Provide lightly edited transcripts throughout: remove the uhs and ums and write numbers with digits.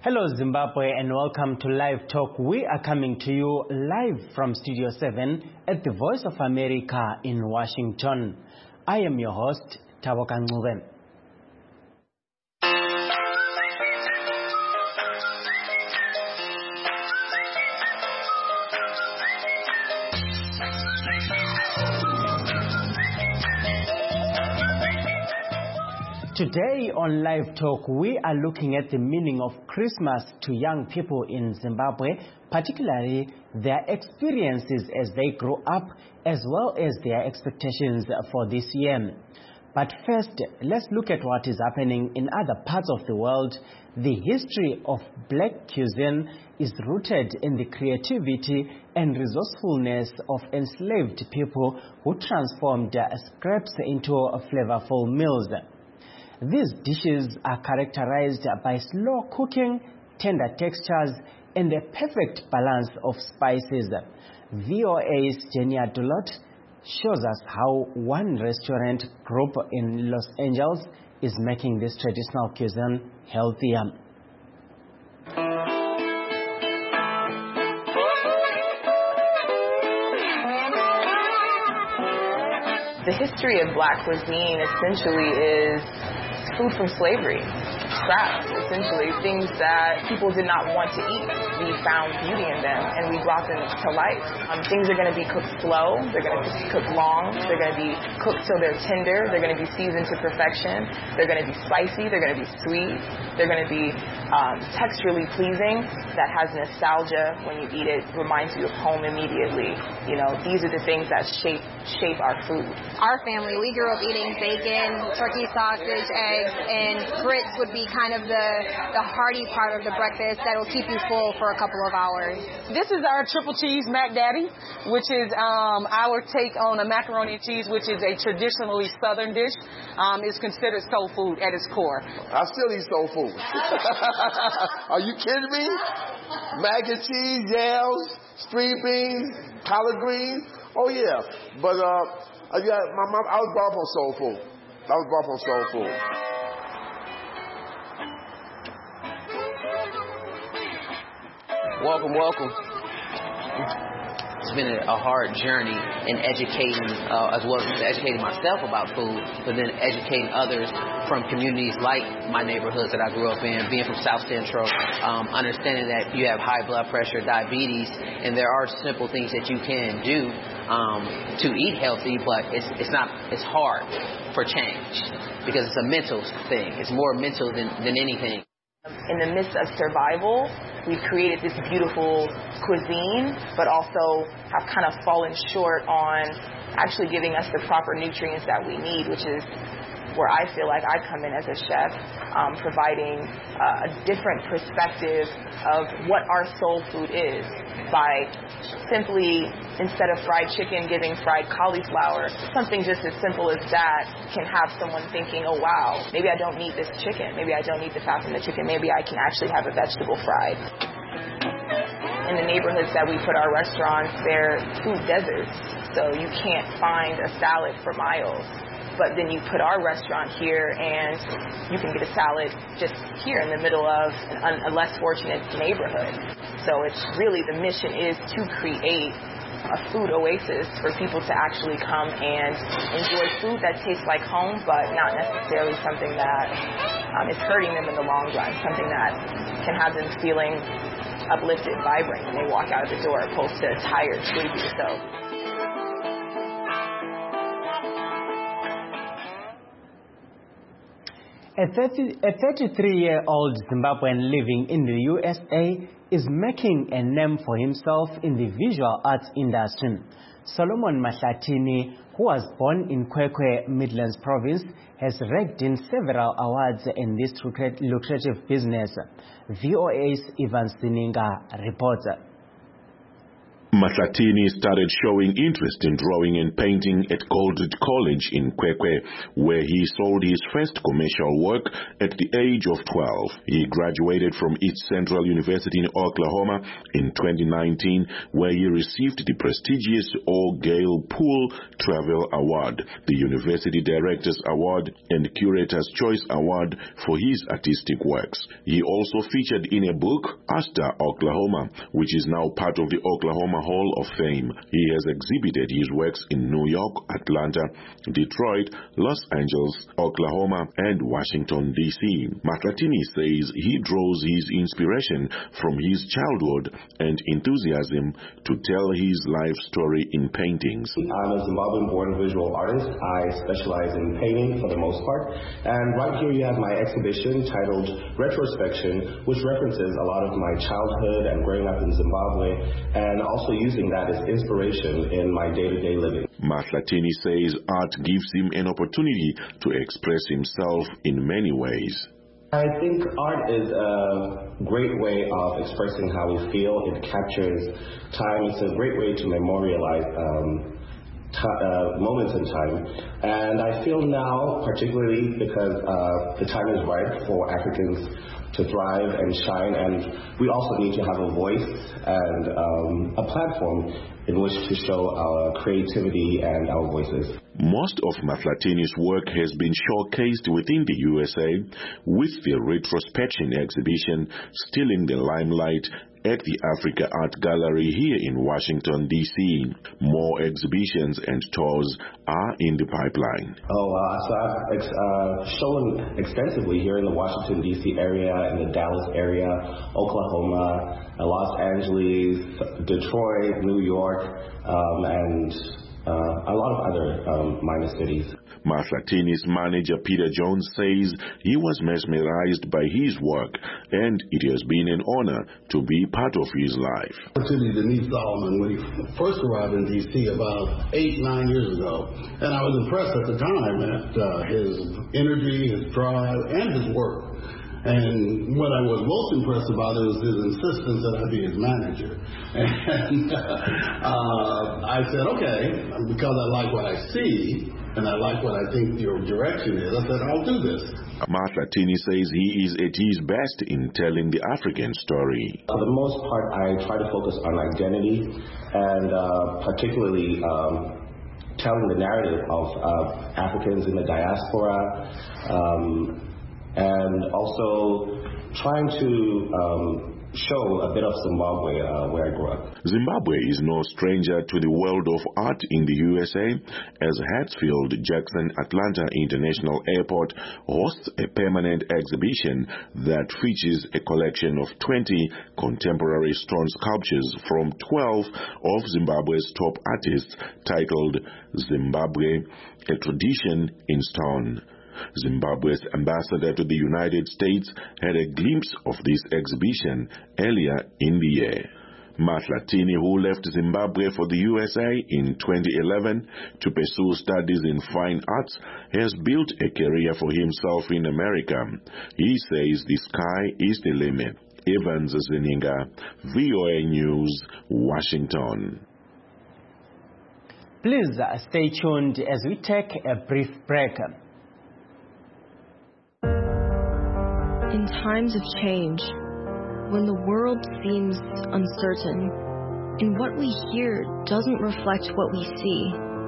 Hello Zimbabwe and welcome to Live Talk. We are coming to you live from Studio 7 at the Voice of America in Washington. I am your host, Taboka Ngube. Today on Live Talk, we are looking at the meaning of Christmas to young people in Zimbabwe, particularly their experiences as they grow up, as well as their expectations for this year. But first, let's look at what is happening in other parts of the world. The history of black cuisine is rooted in the creativity and resourcefulness of enslaved people who transformed scraps into flavorful meals. These dishes are characterized by slow cooking, tender textures, and a perfect balance of spices. VOA's Jenny Adulot shows us how one restaurant group in Los Angeles is making this traditional cuisine healthier. The history of black cuisine essentially is food from slavery, scraps, essentially, things that people did not want to eat. We found beauty in them and we brought them to life. Things are going to be cooked slow, they're going to be cooked long, they're going to be cooked till they're tender, they're going to be seasoned to perfection, they're going to be spicy, they're going to be sweet, they're going to be texturally pleasing, that has nostalgia when you eat it, reminds you of home immediately. You know, these are the things that shape our food. Our family, we grew up eating bacon, turkey sausage, eggs, and grits would be kind of the hearty part of the breakfast that will keep you full for a couple of hours. This is our triple cheese Mac Daddy, which is our take on a macaroni and cheese, which is a traditionally Southern dish. It's considered soul food at its core. I still eat soul food. Are you kidding me? Mac and cheese, yams, string beans, collard greens. Oh yeah, but I was brought up on soul food. Welcome. It's been a hard journey in educating, as well as educating myself about food, but then educating others from communities like my neighborhoods that I grew up in, being from South Central, understanding that you have high blood pressure, diabetes, and there are simple things that you can do to eat healthy, but it's hard for change because it's a mental thing. It's more mental than anything. In the midst of survival, we've created this beautiful cuisine, but also have kind of fallen short on actually giving us the proper nutrients that we need, which is where I feel like I come in as a chef, providing a different perspective of what our soul food is by simply, instead of fried chicken, giving fried cauliflower. Something just as simple as that can have someone thinking, oh wow, maybe I don't need this chicken, maybe I don't need the fat from the chicken, maybe I can actually have a vegetable fried. In the neighborhoods that we put our restaurants, they're food deserts, so you can't find a salad for miles. But then you put our restaurant here and you can get a salad just here in the middle of a less fortunate neighborhood. So it's really, the mission is to create a food oasis for people to actually come and enjoy food that tastes like home, but not necessarily something that is hurting them in the long run, something that can have them feeling uplifted, vibrant when they walk out of the door, opposed to tired, sleepy. So. A 33-year-old Zimbabwean living in the USA is making a name for himself in the visual arts industry. Solomon Mahlatini, who was born in Kwekwe, Midlands Province, has raked in several awards in this lucrative business. VOA's Ivan Sininga reports. Mahlatini started showing interest in drawing and painting at Goldridge College in Kwekwe, where he sold his first commercial work at the age of 12. He graduated from East Central University in Oklahoma in 2019, where he received the prestigious O'Gale Poole Travel Award, the University Directors Award, and Curator's Choice Award for his artistic works. He also featured in a book, Asta, Oklahoma, which is now part of the Oklahoma Hall of Fame. He has exhibited his works in New York, Atlanta, Detroit, Los Angeles, Oklahoma, and Washington, D.C. Mahlatini says he draws his inspiration from his childhood and enthusiasm to tell his life story in paintings. I'm a Zimbabwean-born visual artist. I specialize in painting for the most part. And right here you have my exhibition titled Retrospection, which references a lot of my childhood and growing up in Zimbabwe, and also using that as inspiration in my day-to-day living. Mahlatini says art gives him an opportunity to express himself in many ways. I think art is a great way of expressing how we feel. It captures time. It's a great way to memorialize moments in time. And I feel now, particularly because the time is right for Africans to thrive and shine, and we also need to have a voice and a platform in which to show our creativity and our voices. Most of Mahlatini's work has been showcased within the USA, with the Retrospection exhibition still in the limelight at the Africa Art Gallery here in Washington, D.C. More exhibitions and tours are in the pipeline. So I've shown extensively here in the Washington, D.C. area, in the Dallas area, Oklahoma, Los Angeles, Detroit, New York, and a lot of other minor cities. Mahlatini's manager Peter Jones says he was mesmerized by his work, and it has been an honor to be part of his life. Opportunity to meet Solomon when he first arrived in D.C. about 8-9 years ago, and I was impressed at the time at his energy, his drive, and his work. And what I was most impressed about was his insistence that I be his manager. And I said, okay, because I like what I see, and I like what I think your direction is, I said, I'll do this. Mahlatini says he is at his best in telling the African story. For the most part, I try to focus on identity, and particularly telling the narrative of Africans in the diaspora, and also trying to show a bit of Zimbabwe where I grew up. Zimbabwe is no stranger to the world of art in the USA, as Hartsfield-Jackson Atlanta International Airport hosts a permanent exhibition that features a collection of 20 contemporary stone sculptures from 12 of Zimbabwe's top artists, titled Zimbabwe, A Tradition in Stone. Zimbabwe's ambassador to the United States had a glimpse of this exhibition earlier in the year. Mahlatini, who left Zimbabwe for the USA in 2011 to pursue studies in fine arts, has built a career for himself in America. He says the sky is the limit. Evans Zeninga, VOA News, Washington. Please stay tuned as we take a brief break. In times of change, when the world seems uncertain, and what we hear doesn't reflect what we see,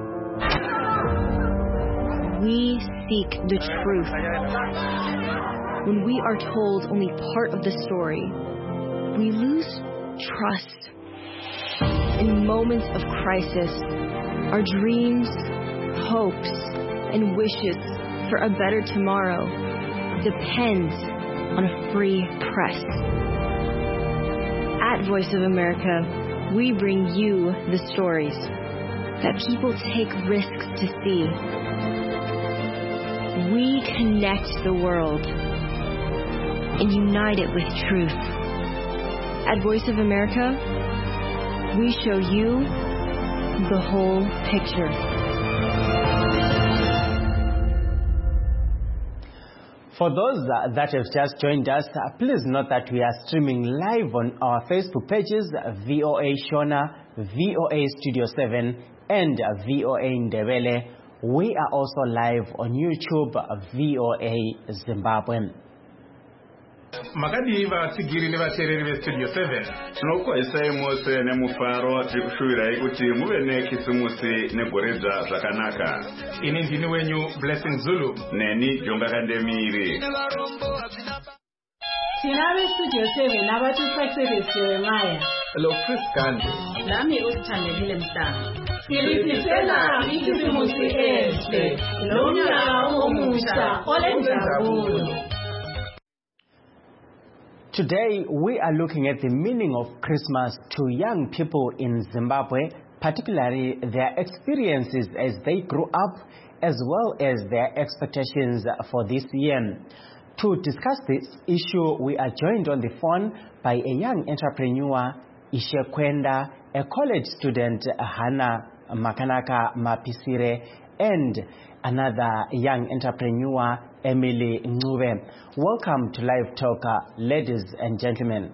we seek the truth. When we are told only part of the story, we lose trust. In moments of crisis, our dreams, hopes, and wishes for a better tomorrow depends on a free press. At Voice of America, we bring you the stories that people take risks to see. We connect the world and unite it with truth. At Voice of America, we show you the whole picture. For those that have just joined us, please note that we are streaming live on our Facebook pages, VOA Shona, VOA Studio 7 and VOA Ndebele. We are also live on YouTube, VOA Zimbabwe. Makadi vasigiri nevateereri vestudio 7 tinokuisai mose nemufaro tirikushuvirai kuti muve nekisimusi negoredza zvakanaka. Ini ndini wenyu Blessing Zulu neni Jonga Kandemiri. Tinave studio 7 navatusuccess Jeremiah. Hello Chris Gandhi. Nami Uthandekile Mhlanga. Sirisela ikisimusi enhle nonyaka omusha olenjabulo. Today, we are looking at the meaning of Christmas to young people in Zimbabwe, particularly their experiences as they grew up, as well as their expectations for this year. To discuss this issue, we are joined on the phone by a young entrepreneur, Ishe Kwenda, a college student, Hannah Makanaka Mapisire, and another young entrepreneur, Emily Ncube. Welcome to Live Talk, ladies and gentlemen.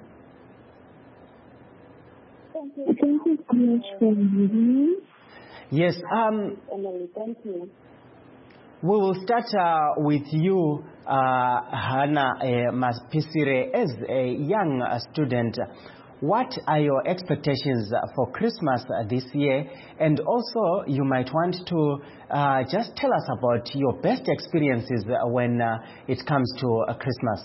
Thank you so much for having me. Yes, Emily, thank you. We will start with you, Hannah Mapisire. As a young student, what are your expectations for Christmas this year? And also, you might want to just tell us about your best experiences when it comes to Christmas.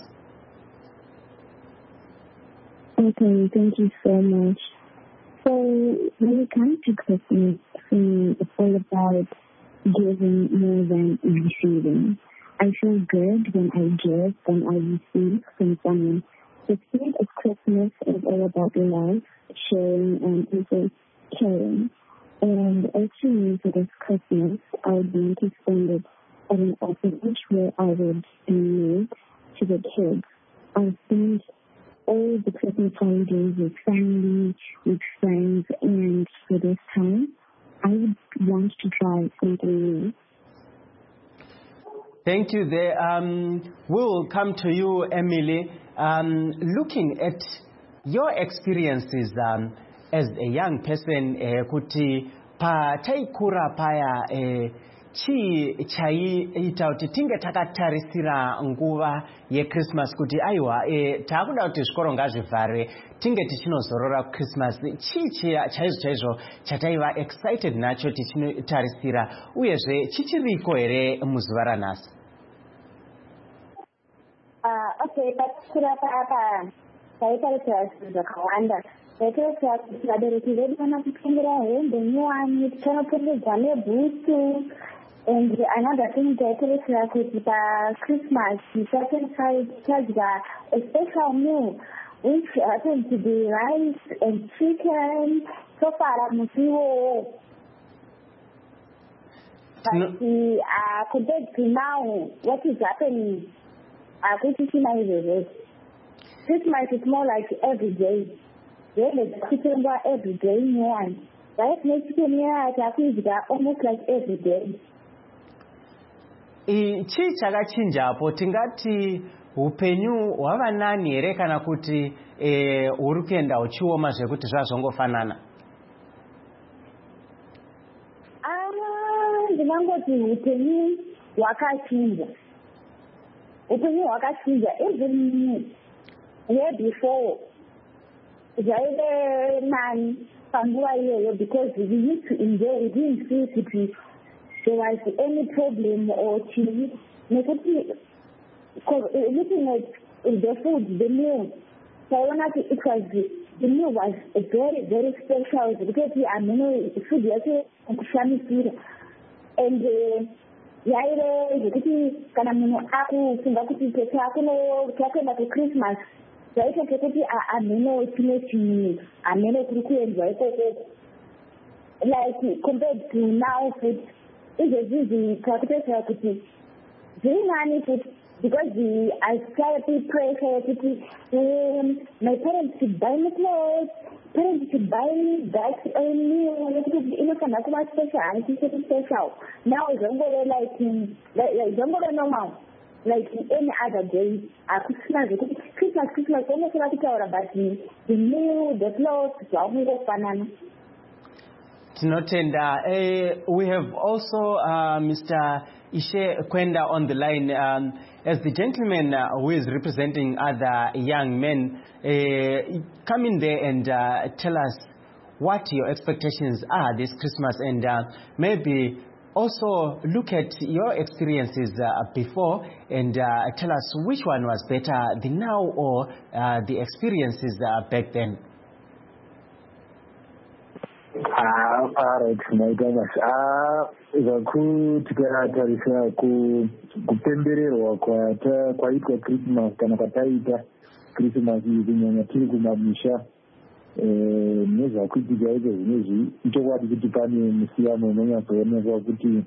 Okay, thank you so much. So, when it comes to Christmas, it's all about giving more than receiving. I feel good when I give than I receive from someone. The spirit of Christmas is all about love, sharing, and also caring. And actually, for this Christmas, I would want to spend it at an orphanage where I would donate to the kids. I spend all the Christmas holidays with family, with friends, and for this time, I would want to try something new. Thank you. We will come to you, Emily. Looking at your experiences as a young person, kuti pataikura paya chi chaiita kuti tinge takatarisira nguva yeChristmas kuti aiwa taakuda kuti zvikoro ngazvivhare tinge tichinozorora Christmas. Chii chaizvo chataiva excited nacho tichinotarisira uyezve chichiriko here muzuva ranhasi? Okay, patakura papa taitarisira zvinhu zvakawanda. Taitarisira kuti vabereki vedu vanotitengera hembe nyowani, tichanopombedza nebhutsu. And another thing taitarisira kuti paChristmas tichadya a special meal which happens to be rice and chicken. So far, musiwo. But compared to now, what is happening? Christmas is more like every day. Every day in one. Right? Next year, almost like every day. Chii chakachinjapo tingati upenyu hwava nani here kana kuti uri kuenda uchioma zvekuti zvazongofanana? Ndinangoti upenyu hwakachinja. Upenyu hwakachinja. Even year before, zvaive nani panguva iyoyo because we used to enjoy. We didn't feel it. There was any problem or change. Looking at the food, the meal, so it was the meal was very, very special because we are many food and kana munhu akufunga kuti takuenda kuChristmas zvaita kuti amhene chimwe chinhu amhene kuri kuenzwa ikoko like compared to now food izvezvi takutesera kuti zviri nani futi because I started to pressure kuti my parents should buy me clothes, parents should buy me that meal inofanira kuva special handisati special. Now zvongove like zvongove normal like any other day. Hakusina zvekuti Christmas vonosora kutaura but the meal, the clothes zvakungofanana. Tinotenda. We have also Mr. Ishe Kwenda on the line. As the gentleman who is representing other young men, come in there and tell us what your expectations are this Christmas, and maybe also look at your experiences before and tell us which one was better, the now or the experiences back then. Alright, my goodness. Tikatarisira kupembererwa kwaitwa Christmas kana kwataita Christmas kunyanya tiri kumamisha nezvakuitika izvo zvinezvi ichokwadi kuti pane musiyano unonyatsoonekwa kuti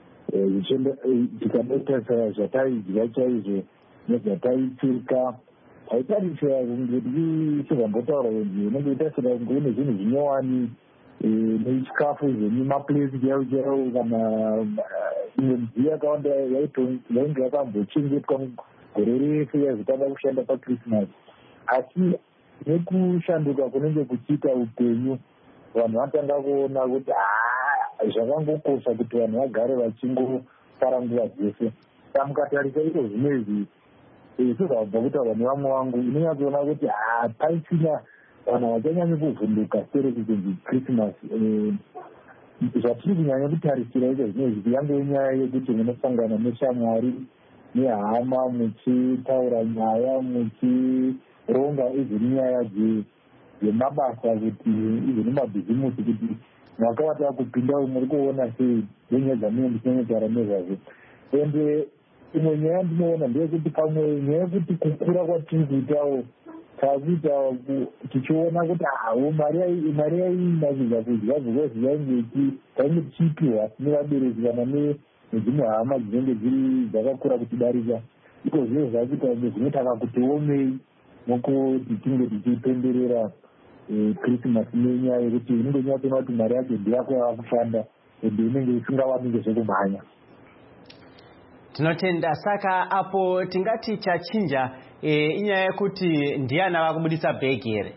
tikanotarisa zvataidya chaizvo nezvataipfeka taitarisira kunge tichizambotaura kuti unenge utarisira kunge une zvinhu zvinyowani nechikafu zvemimapuresi chaiwo chaiwo kana imwe midziyo yakawanda yainge yakambochengetwa gore rese yazotanga kushanda paChristmas. Asi nekushanduka kunenge kuchiita upenyu, vanhu vatanga kuona kuti zvakangokosha kuti vanhu vagare vachingofara nguva dzese. Saka mukatarisa ito zvinezvi sezvabva kutaura nevamwe vangu, inonyatsoona kuti paisina vanhu vachanyanya kuvhunduka sere kuti Christmas. Zvatiri kunyanya kutarisira izvo zvinezvi yange nyaya yekuti munosangana neshamwari nehama muchitaura nyaya muchironga izvi nyaya dzemabasa kuti izvi nemabhizimusi kuti mwakavata kupinda muri kuona sei nenyaya dzamene ndichinonyataura nezvazvo. Ende imwe nyaya ndinoona ndeyekuti pamwe nyaya yekuti kukura kwatiri kuitawo takuita tichiona kuti mari yainakidza kudya zvokuzi tainge tichipiwa nevabereki kana nedzimwe hama dzinenge dzakakura kutidarika. Iko zviro zvakuita zvinotaka kuti omei nokuti tinge tichipemberera Christmas nenyaya yekuti unenge nyatsoona kuti mari yacho ndeyako yavakushanda ende inenge isingawanike zvekumhanya. Tinotenda. Saka apo tingati chachinja inyaya yekuti ndiana vakubudisa bhegi here?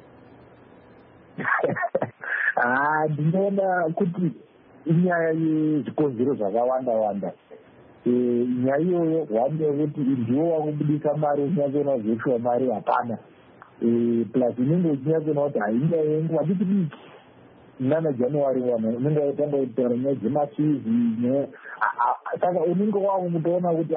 Ndinoona kuti inyaya yezvikonzero zvakawanda-wanda. Nyaya iyoyo hwanda yekuti ndiwo wakubudisa mari uchinyatsoona zveshuwa mari hapana. Plus inenge uchinyatsoona kuti hainyaya yenguva handiti diki nana January unenge waitanga kutaura nyaya dzemachizi. Saka unenge wakutoona kuti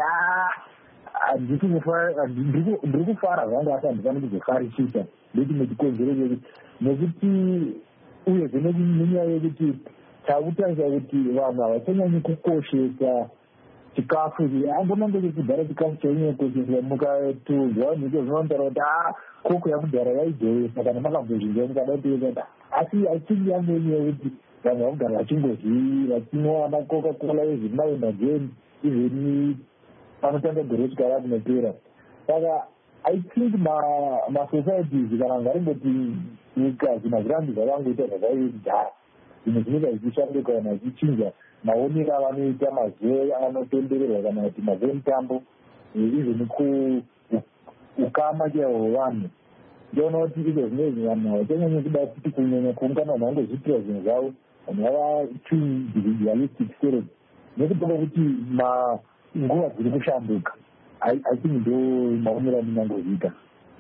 ndiri kufara zvangu asi handifani kuzofarisisa ndechimwe chikonzero chekuti nekuti uyezve nenyaya yekuti takutarisa kuti vanhu havachanyanyi kukoshesa chikafu. Ambonange chekudhara chikafu chainyanya kukosheswa mukatuzwa nhiko zvinotaura kuti koko yakudhara yaijoyesa kana makambozvinzwa mukadaitoyesa. Asi hachingi yange nyaya yekuti vanhu vakugara vachingozvii vachinwa macoca-cola ezvimaenda jeni izveni panotanga gore kusvika rakunopera. Saka I think masocieties kana ngaringoti nyika zvinazvirambi zvakangoita zvakaidhara zvimwe zvinoita zvichishanduka kana zvichinja maonero avanoita mazuva anopembererwa kana kuti mazuva emutambo izveni ukama chaiwo hwevanhu. Ndioona kuti izvo zvinezvi vanhu havachanyanyi kuda kuti kunyanya kuungana vanhu vangozvitira zvinhu zvavo, vanhu vava too individualistic spirit nekutoka kuti nguva dziri kushanduka. I think ndo maonero andinangozviita.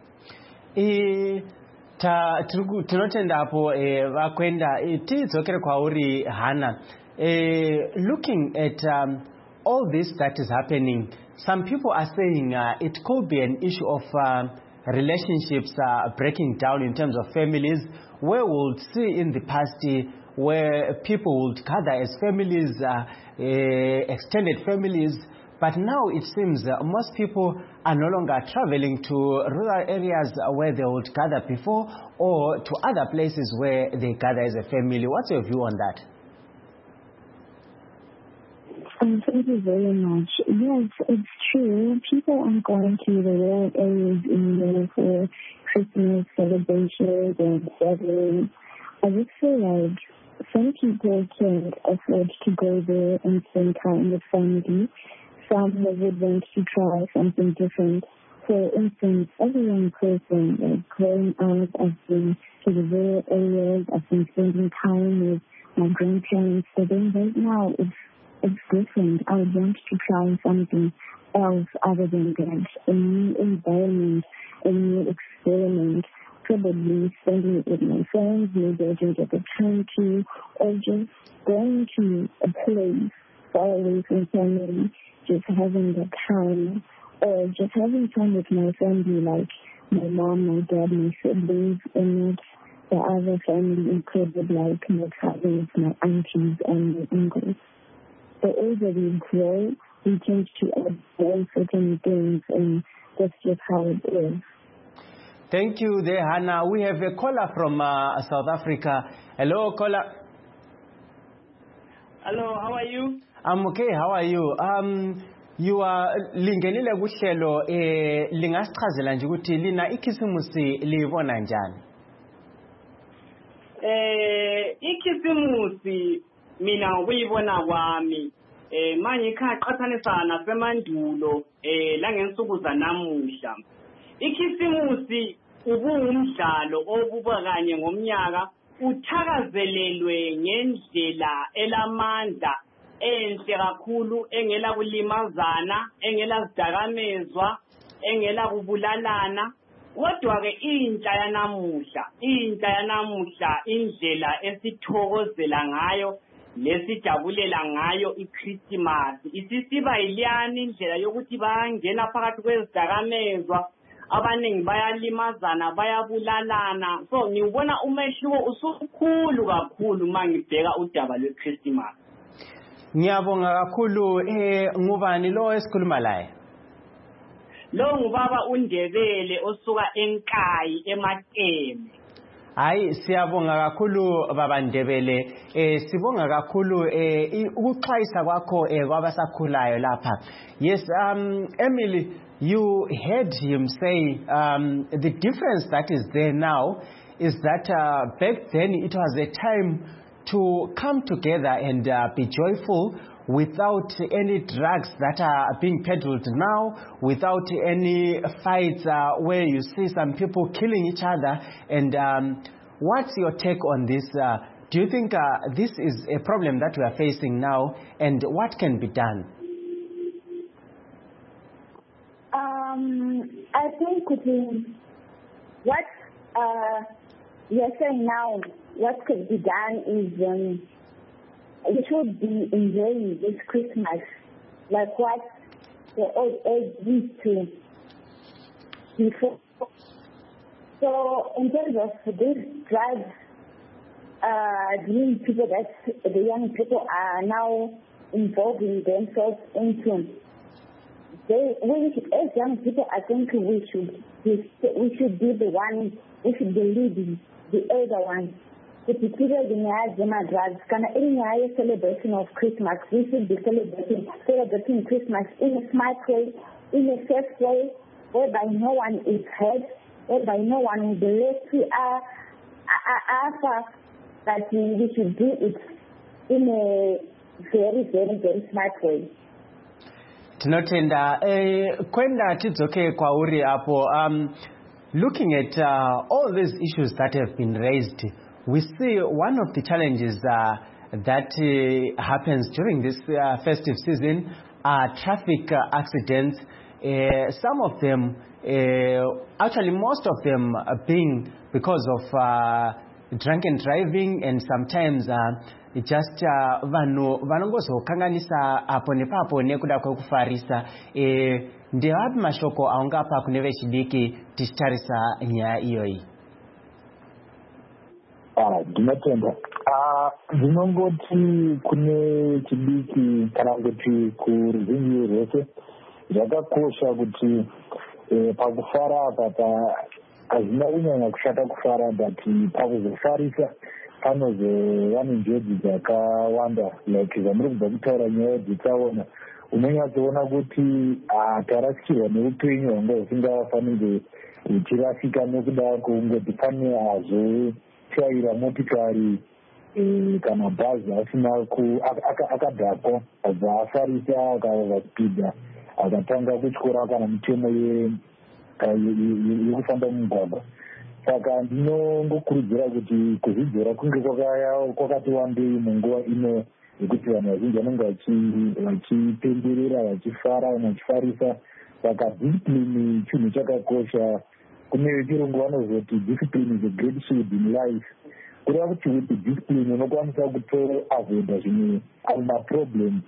Tinotenda apo Vakwenda. Tidzokere kwauri Hannah. Looking at all this that is happening, some people are saying it could be an issue of relationships breaking down in terms of families, where we'll see in the past where people would gather as families, extended families, but now it seems most people are no longer traveling to rural areas where they would gather before or to other places where they gather as a family. What's your view on that? Thank you very much. Yes, it's true. People aren't going to the rural areas anymore for Christmas celebrations and gatherings. I just feel like some people can't afford to go there and spend time with family. Some would want to try something different. For instance, as a young person, growing up, I've been to the rural areas, I've been spending time with my grandparents. But then right now it's different. I would want to try something else other than that. A new environment, a new experiment. Probably spending it with my friends, maybe I didn't get the time to, or just going to a place far away from family, just having the time, or just having time with my family, like my mom, my dad, my siblings, and not the other family included, like my cousins, my aunties, and my uncles. So as we grow, we tend to avoid certain things, and that's just how it is. Thank you there, Hannah. We have a caller from South Africa. Hello, caller. Hello, how are you? I'm okay. How are you? You are lingenile kuhlelo lingasichazela nje ukuthi lina ikhisimusi libona njani? Ikhisimusi mina ukuyibona kwami manje iqhathanisa nasemandulo la ngensuku zanamuhla. Ikhisimusi ubungumdlalo obuba kanye ngomnyaka uthakazelelwe ngendlela elamandla enhle kakhulu engela kulimazana engela zidakamezwa engela kubulalana kodwa ke intsha yanamuhla indlela esithokozela ngayo lesijabulela ngayo iChristmas isisiba iliyani indlela yokuthi bangena phakathi kwezidakamezwa abaningi bayalimazana bayabulalana so ngibona umehluko usukhulu kakhulu mangibheka udaba lweChristmas. Ngiyabonga kakhulu ngubani lo esikhuluma laye? Lo ngubaba uNdebele osuka eNkayi eMaqeme. Hayi siyabonga kakhulu baba Ndebele sibonga kakhulu ukuxhayisa kwakho kwabasakhulayo lapha. Yes, Emily, you heard him say the difference that is there now is that back then it was a time to come together and be joyful without any drugs that are being peddled now, without any fights where you see some people killing each other. And what's your take on this? Do you think this is a problem that we are facing now, and what can be done? I think what you're saying now, what could be done is we should be enjoying this Christmas like what the old age used to before. So in terms of this drive, the people that the young people are now involving themselves into, as young people, I think we should be the one, we should be leading the elder ones. Particularly in the celebration of Christmas, we should be celebrating Christmas in a smart way, in a safe way, whereby no one is hurt, whereby no one will be left to but we should do it in a very, very, very smart way. Tinotenda kwenda tidzoke kwauri apo looking at all these issues that have been raised, we see one of the challenges that happens during this festive season are traffic accidents. Some of them, actually most of them, being because of drunken driving, and sometimes just vanongozokanganisa apo nepapo nekuda kwekufarisa. Ndewapi mashoko aungapa kune vechidiki tichitarisa nyaya iyoyi? Ndinotenda ndinongoti kune chidiki kana kuti kuruzhinji rwese zvakakosha kuti pakufara apa hazvina kunyanya kushata kufara, but pakuzofarisa panozova nenjodzi dzakawanda. Like zvamuri kubva kutaura nyaya dzitaona, unonyatsoona kuti tarasikirwa neupenyu hwanga husingafanire huchirasika nekuda kungoti pane azotsvaira motikari kana bhazi asina akadhakwa abva afarisa akava kupidha akatanga kutyora kana mitemo yekufamba mumugwagwa. saka ndinongokurudzira kuti kuzvidzora kunge kwakati wandei munguva ino yekuti vanhu vazhinji vanenge vachipemberera vachifara vamwe vachifarisa. Saka discipline chinhu chakakosha. Kune chirungu vanozoti discipline is a great shield in life. Kureva kuti with discipline unokwanisa kutoavoida zvimwe maproblems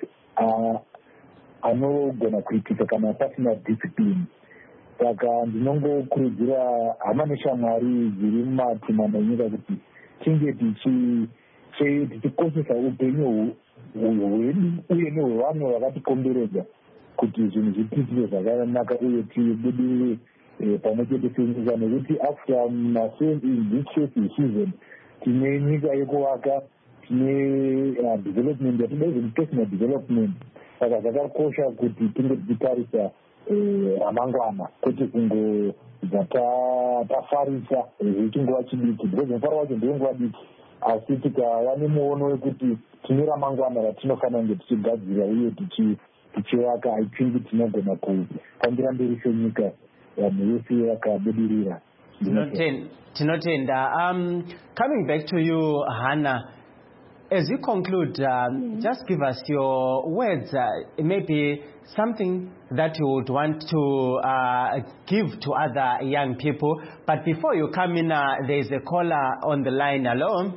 anogona kuitika kana pasina discipline. Saka ndinongokurudzira hama neshamwari dziri mumatimano enyika kuti tinge tichikoshesa upenyu hwedu uye nehwevanhu vakatikomberedza kuti zvinhu zviitike zvakanaka uye tibudirire pamwe chete senyika, nekuti after this season tine nyika yekuvaka, tine development yatida even personal development. Saka zvakakosha kuti tinge tichitarisa ramangwana kwete kungobva tafarisa zvechinguva chidiki, because mufaro wacho ndewenguva diki, asi tikava nemuono wekuti tine ramangwana ratinofanira kunge tichigadzira uye tichivaka. I think tinogona kufambira mberi senyika vanhu vese vakabudirira. Tinotenda. Coming back to you, Hannah, as you conclude, just give us your words, maybe something that you would want to give to other young people. But before you come in, there is a caller on the line. Hello?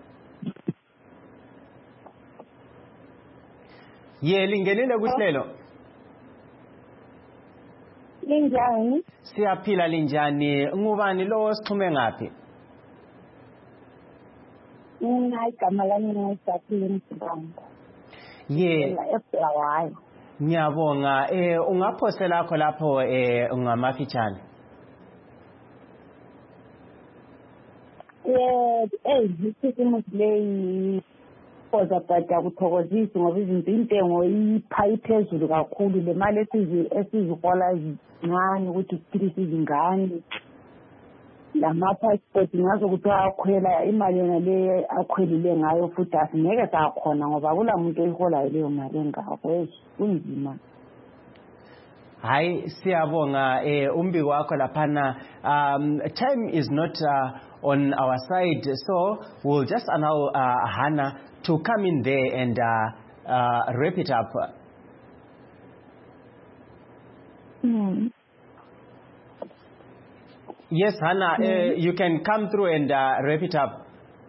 Yeah, lingenile kuhlelo. Linjani? Siyaphila linjani? Ngubani lo sixhume ngapi? Mina igama lami ngisaphila eMsibanda. Yeah. Ngiyabonga. Ungaphosela lakho lapho ngamafitshane. Isimo sileyi kodwa bhada kuthokozisa ngoba intengo iphezulu kakhulu, le mali esizihola zincane ukuthi siphilise izingane. Lama-passport ngazo kuthiwa akhwela imali yona le akhwelile ngayo futhi asingeke sakhona ngoba kula muntu oyiholayo leyo mali engako. Kunzima. Hayi, siyabonga umbiko wakho laphana. Time is not on our side, so we'll just allow Hannah to come in there and wrap it up. Yes, Hannah, you can come through and wrap it up.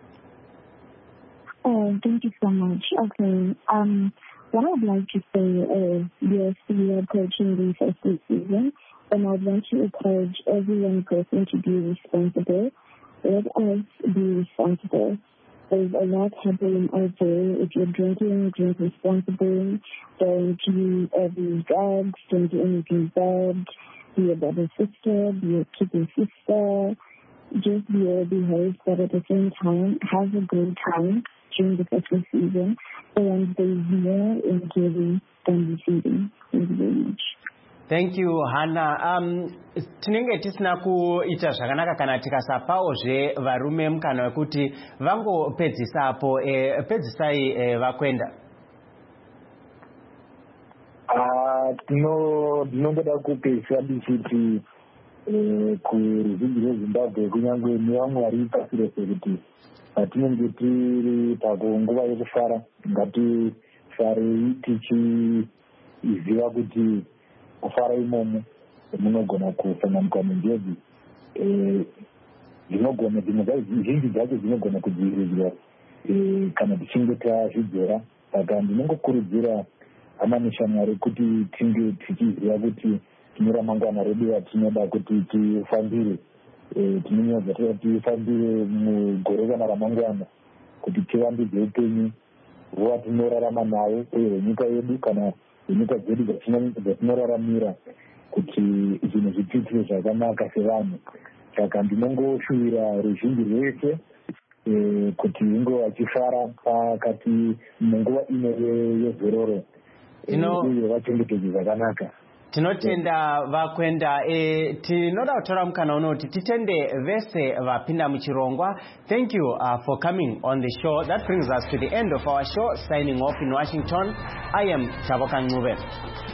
Oh, thank you so much. Okay. What I'd like to say is, yes, we are approaching the festive season, and I'd like to encourage every young person to be responsible. Let us be responsible. There's a lot happening out there. If you're drinking, drink responsibly. Don't use every drugs. Don't do anything bad. Be a better sister. Be a keeping sister. Just be well behaved, but at the same time, have a good time during the festive season. And there's more in giving than receiving. Thank you very much. Thank you, Hannah. Tinenge tisina kuita zvakanaka kana tikasapawo varume mukana wekuti vangopedzisapo. Pedzisai vakwenda. Tinongoda kupedzisa ndichiti kuruzhinji rweZimbabwe kunyange nevamwe vari pasi rese kuti patinenge tiri panguva yekufara ngatifarei tichiziva kuti kufara imomo munogona kusanganikwa nenjodzi dzinogona zhinji dzacho dzinogona kudzivirirwa kana tichinge tazvidzora. Saka ndinongokurudzira hama neshamwari kuti tinge tichiziva kuti tine ramangwana redu ratinoda kuti tifambire. Tinonyadza tifambire mugore kana ramangwana kuti tivandudze upenyu hwatinorarama nawo uye hwenyika yedu kana hwenyika dzedu dzatinoraramira kuti zvinhu zviitike zvakanaka sevanhu. Saka ndinongoshuvira ruzhinji rwese kuti inge vachifara pakati munguva ino yezororo uye vachengetedze zvakanaka. Tinotenda vakwenda. Tinoda kutora mukana uno kuti titende vese vapinda muchirongwa. Thank you for coming on the show. That brings us to the end of our show. Signing off in Washington, I am Chaboka Ngube.